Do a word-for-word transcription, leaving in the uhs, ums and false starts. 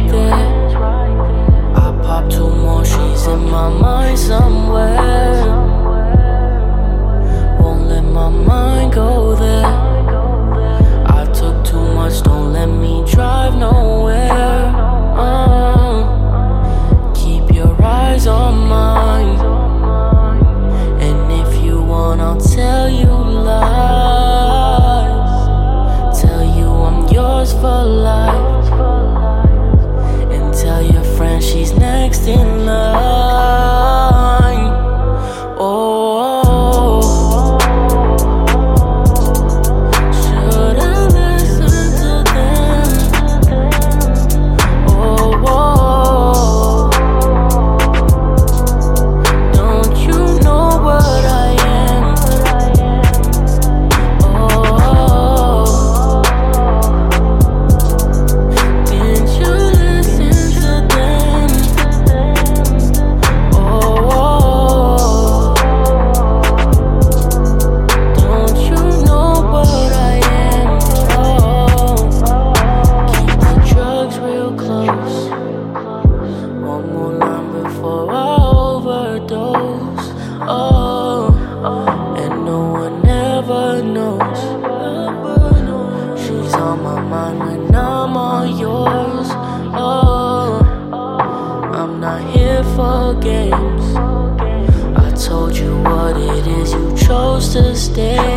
right there. I pop two more, she's in my mind somewhere. Won't let my mind go there. I took too much, don't let me drive nowhere. uh, Keep your eyes on mine, and if you want I'll tell you lies. Tell you I'm yours for life, and tell your friend she's next in line. Oh, should I listen to them? Oh, don't you know what I am? Oh, didn't you listen to them? Oh, don't you know what I am? Oh, keep the drugs real close. One more line before I overdose. Oh, and no one ever knows. She's on my mind when I'm all yours. Oh, I'm not here for games. I told you what it is, you chose to stay.